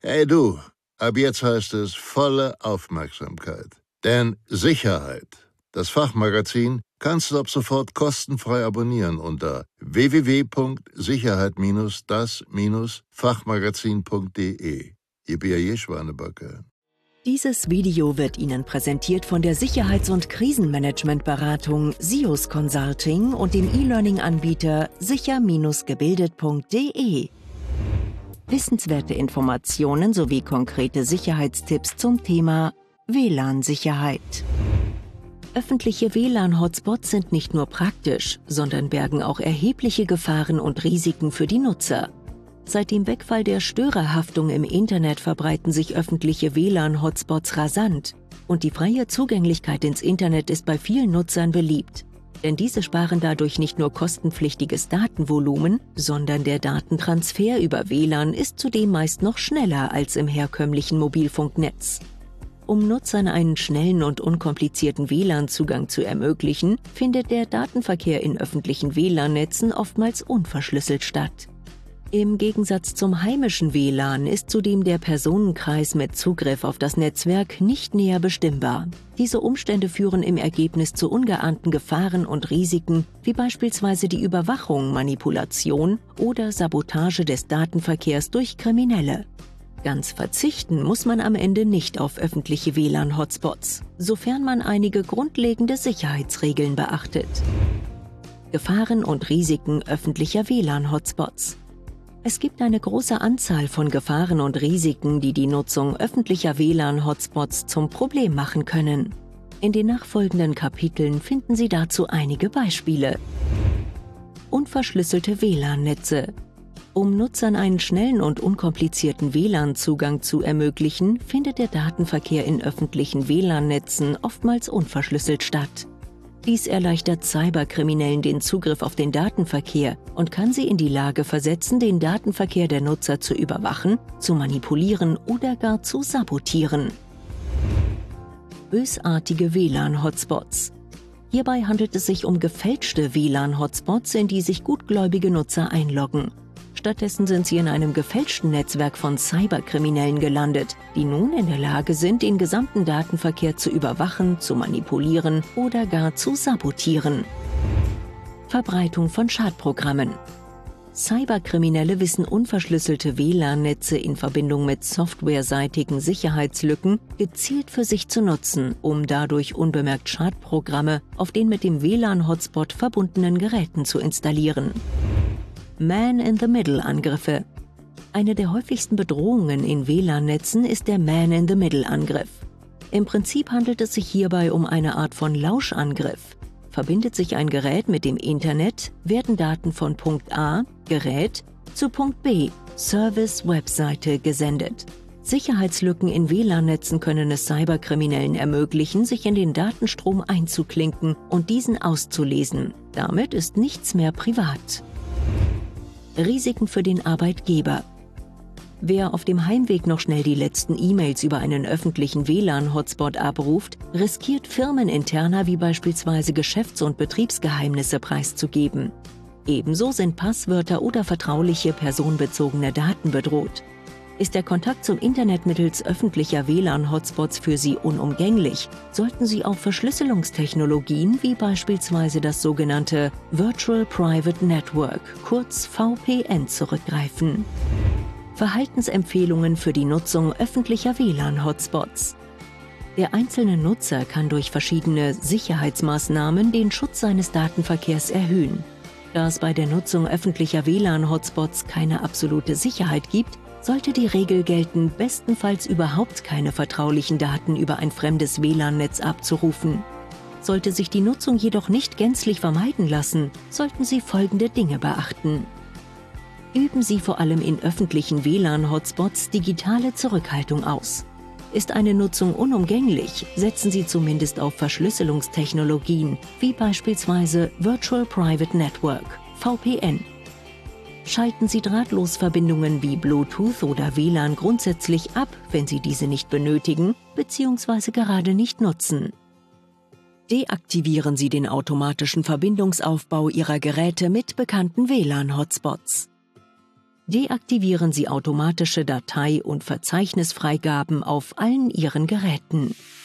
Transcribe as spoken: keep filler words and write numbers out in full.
Hey du, ab jetzt heißt es volle Aufmerksamkeit. Denn Sicherheit, das Fachmagazin, kannst du ab sofort kostenfrei abonnieren unter w w w punkt sicherheit das Fachmagazin punkt de. Yippie Schwanebacke. Dieses Video wird Ihnen präsentiert von der Sicherheits- und Krisenmanagementberatung SIOS Consulting und dem E-Learning-Anbieter sicher gebildet punkt de. Wissenswerte Informationen sowie konkrete Sicherheitstipps zum Thema W L A N-Sicherheit. Öffentliche W L A N-Hotspots sind nicht nur praktisch, sondern bergen auch erhebliche Gefahren und Risiken für die Nutzer. Seit dem Wegfall der Störerhaftung im Internet verbreiten sich öffentliche W L A N-Hotspots rasant und die freie Zugänglichkeit ins Internet ist bei vielen Nutzern beliebt. Denn diese sparen dadurch nicht nur kostenpflichtiges Datenvolumen, sondern der Datentransfer über W L A N ist zudem meist noch schneller als im herkömmlichen Mobilfunknetz. Um Nutzern einen schnellen und unkomplizierten W L A N-Zugang zu ermöglichen, findet der Datenverkehr in öffentlichen W L A N-Netzen oftmals unverschlüsselt statt. Im Gegensatz zum heimischen W L A N ist zudem der Personenkreis mit Zugriff auf das Netzwerk nicht näher bestimmbar. Diese Umstände führen im Ergebnis zu ungeahnten Gefahren und Risiken, wie beispielsweise die Überwachung, Manipulation oder Sabotage des Datenverkehrs durch Kriminelle. Ganz verzichten muss man am Ende nicht auf öffentliche W L A N-Hotspots, sofern man einige grundlegende Sicherheitsregeln beachtet. Gefahren und Risiken öffentlicher W L A N-Hotspots. Es gibt eine große Anzahl von Gefahren und Risiken, die die Nutzung öffentlicher W L A N-Hotspots zum Problem machen können. In den nachfolgenden Kapiteln finden Sie dazu einige Beispiele. Unverschlüsselte W L A N-Netze. Um Nutzern einen schnellen und unkomplizierten W L A N-Zugang zu ermöglichen, findet der Datenverkehr in öffentlichen W L A N-Netzen oftmals unverschlüsselt statt. Dies erleichtert Cyberkriminellen den Zugriff auf den Datenverkehr und kann sie in die Lage versetzen, den Datenverkehr der Nutzer zu überwachen, zu manipulieren oder gar zu sabotieren. Bösartige W L A N-Hotspots. Hierbei handelt es sich um gefälschte W L A N-Hotspots, in die sich gutgläubige Nutzer einloggen. Stattdessen sind sie in einem gefälschten Netzwerk von Cyberkriminellen gelandet, die nun in der Lage sind, den gesamten Datenverkehr zu überwachen, zu manipulieren oder gar zu sabotieren. Verbreitung von Schadprogrammen. Cyberkriminelle wissen unverschlüsselte W L A N-Netze in Verbindung mit softwareseitigen Sicherheitslücken gezielt für sich zu nutzen, um dadurch unbemerkt Schadprogramme auf den mit dem W L A N-Hotspot verbundenen Geräten zu installieren. Man-in-the-Middle-Angriffe. Eine der häufigsten Bedrohungen in W L A N-Netzen ist der Man-in-the-Middle-Angriff. Im Prinzip handelt es sich hierbei um eine Art von Lauschangriff. Verbindet sich ein Gerät mit dem Internet, werden Daten von Punkt A, Gerät, zu Punkt B, Service-Webseite gesendet. Sicherheitslücken in W L A N-Netzen können es Cyberkriminellen ermöglichen, sich in den Datenstrom einzuklinken und diesen auszulesen. Damit ist nichts mehr privat. Risiken für den Arbeitgeber. Wer auf dem Heimweg noch schnell die letzten E-Mails über einen öffentlichen W L A N-Hotspot abruft, riskiert firmeninterner wie beispielsweise Geschäfts- und Betriebsgeheimnisse preiszugeben. Ebenso sind Passwörter oder vertrauliche personenbezogene Daten bedroht. Ist der Kontakt zum Internet mittels öffentlicher W L A N-Hotspots für Sie unumgänglich, sollten Sie auf Verschlüsselungstechnologien wie beispielsweise das sogenannte Virtual Private Network, kurz V P N, zurückgreifen. Verhaltensempfehlungen für die Nutzung öffentlicher W L A N-Hotspots. Der einzelne Nutzer kann durch verschiedene Sicherheitsmaßnahmen den Schutz seines Datenverkehrs erhöhen. Da es bei der Nutzung öffentlicher W L A N-Hotspots keine absolute Sicherheit gibt, sollte die Regel gelten, bestenfalls überhaupt keine vertraulichen Daten über ein fremdes W L A N-Netz abzurufen. Sollte sich die Nutzung jedoch nicht gänzlich vermeiden lassen, sollten Sie folgende Dinge beachten. Üben Sie vor allem in öffentlichen W L A N-Hotspots digitale Zurückhaltung aus. Ist eine Nutzung unumgänglich, setzen Sie zumindest auf Verschlüsselungstechnologien, wie beispielsweise Virtual Private Network, V P N. Schalten Sie Drahtlosverbindungen wie Bluetooth oder W L A N grundsätzlich ab, wenn Sie diese nicht benötigen bzw. gerade nicht nutzen. Deaktivieren Sie den automatischen Verbindungsaufbau Ihrer Geräte mit bekannten W L A N-Hotspots. deaktivieren Sie automatische Datei- und Verzeichnisfreigaben auf allen Ihren Geräten.